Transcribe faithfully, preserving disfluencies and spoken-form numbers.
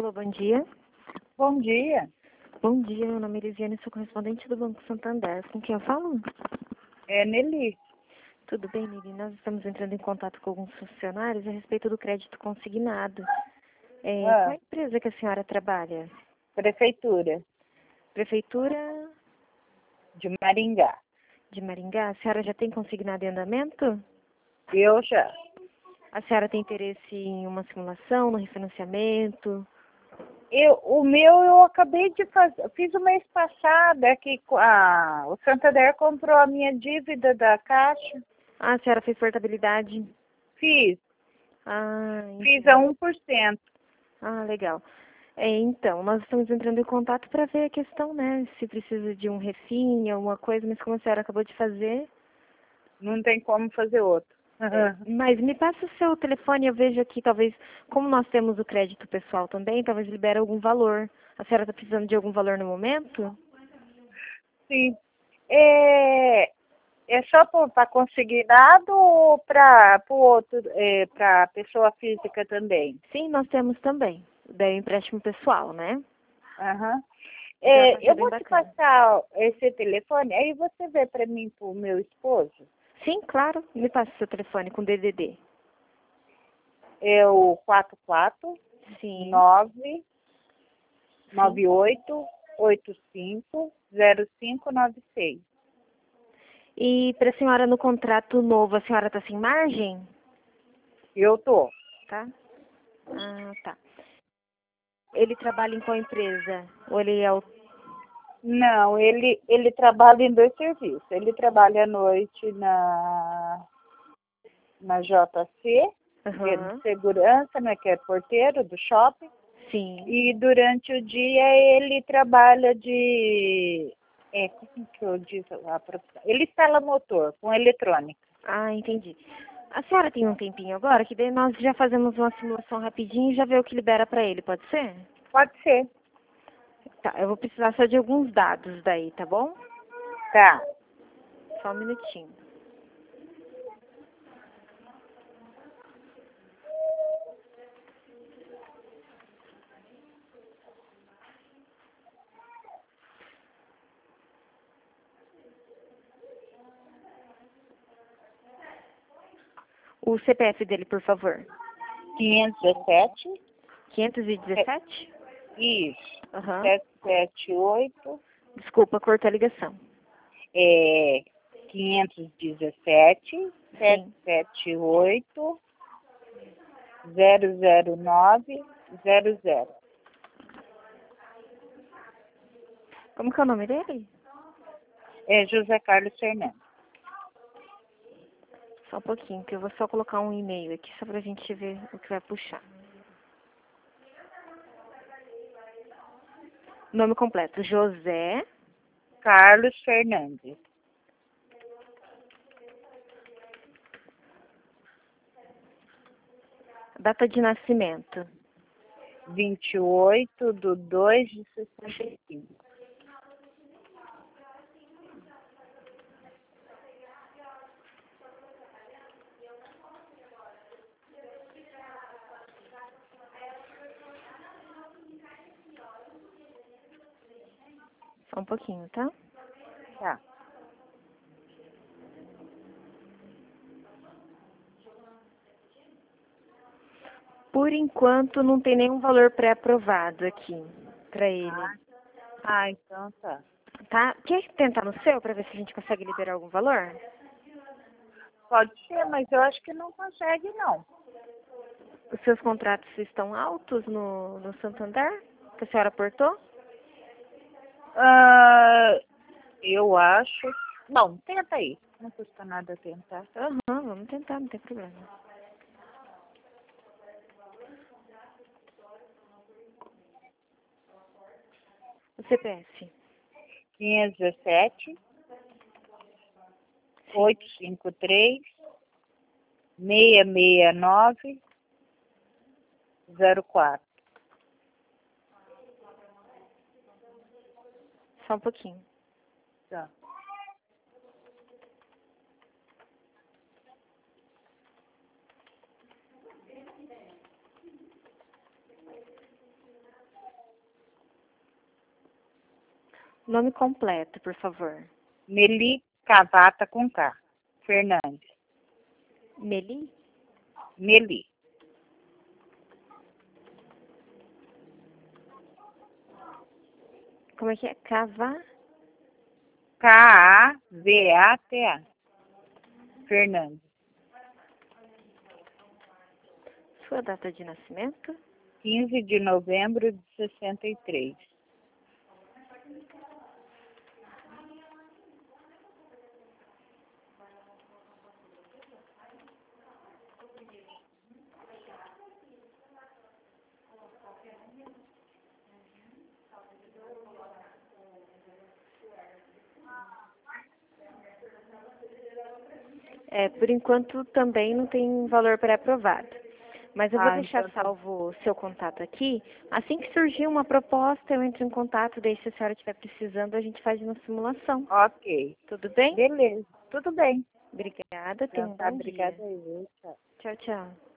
Alô, bom dia. Bom dia. Bom dia, meu nome é Elisiane, sou correspondente do Banco Santander. Com quem eu falo? É Nelly. Tudo bem, Nili? Nós estamos entrando em contato com alguns funcionários a respeito do crédito consignado. É, Ah, qual a empresa que a senhora trabalha? Prefeitura Prefeitura de Maringá. de Maringá? A senhora já tem consignado em andamento? Eu já. A senhora tem interesse em uma simulação, no refinanciamento? Eu, o meu eu acabei de fazer, fiz o mês passado, é que a, o Santander comprou a minha dívida da Caixa. Ah, a senhora fez portabilidade? Fiz, Ah, fiz entendi. a um por cento. Ah, legal. É, então, nós estamos entrando em contato para ver a questão, né? Se precisa de um refim, alguma coisa, mas como a senhora acabou de fazer. Não tem como fazer outro. É, mas me passa o seu telefone, eu vejo aqui, talvez, como nós temos o crédito pessoal também, talvez libere algum valor. A senhora está precisando de algum valor no momento? Sim. É, é só para consignado ou para o outro, é, para pessoa física também? Sim, nós temos também. Daí o empréstimo pessoal, né? Aham. Então, a É, taxa é eu bem vou te bacana. passar esse telefone, aí você vê para mim, para o meu esposo, Sim, claro. Me passa o seu telefone com D D D. é o quatro quatro Sim, nove sim. nove oito oito cinco zero cinco nove seis. E para a senhora, no contrato novo, a senhora está sem margem? Eu tô. Tá? Ah, tá. Ele trabalha em qual empresa? Ou ele é o... Não, ele, ele trabalha em dois serviços. Ele trabalha à noite na, na J C, que é de Aham, segurança, né, que é porteiro do shopping. sim. E durante o dia ele trabalha de... É, como que eu disse a profissão? Ele instala motor com eletrônica. Ah, entendi. A senhora tem um tempinho agora, que daí nós já fazemos uma simulação rapidinho e já vê o que libera para ele, pode ser? Pode ser. Tá, eu vou precisar só de alguns dados daí, tá bom? Tá. Só um minutinho. O C P F dele, por favor. quinhentos e dezessete. quinhentos e dezessete? Isso. Aham. setecentos e setenta e oito. Desculpa, cortou a ligação. É, quinhentos e dezessete. Sim. setecentos e setenta e oito. zero zero nove zero zero. Como que é o nome dele? É José Carlos Fernandes. Só um pouquinho, que eu vou só colocar um e-mail aqui, só pra gente ver o que vai puxar. Nome completo, José. Carlos Fernandes. Data de nascimento. vinte e oito de dois de sessenta e cinco. Só um pouquinho, tá? Tá. Por enquanto, não tem nenhum valor pré-aprovado aqui pra ele. Ah, então tá. Tá? Quer tentar no seu pra ver se a gente consegue liberar algum valor? Pode ser, mas eu acho que não consegue, não. Os seus contratos estão altos no, no Santander? Que a senhora aportou? Ah, eu acho... Bom, tenta aí. Não custa nada tentar. Aham, vamos tentar, não tem problema. O C P F? quinhentos e dezessete, oitocentos e cinquenta e três, seiscentos e sessenta e nove, zero quatro. Só um pouquinho. Tá. Nome completo, por favor. Meli Cavata com K. Fernandes. Meli? Meli. Como é que é? Cava? K A V A T A. Fernandes. Sua data de nascimento? quinze de novembro de sessenta e três. É, por enquanto também não tem valor pré-aprovado. Mas eu vou Ah, deixar então tá. salvo o seu contato aqui. Assim que surgir uma proposta, eu entro em contato, daí se a senhora estiver precisando, a gente faz uma simulação. Ok. Tudo bem? Beleza. Tudo bem. Obrigada, tenha Então um tá, bom dia. obrigada aí, viu? Tchau. Tchau, tchau.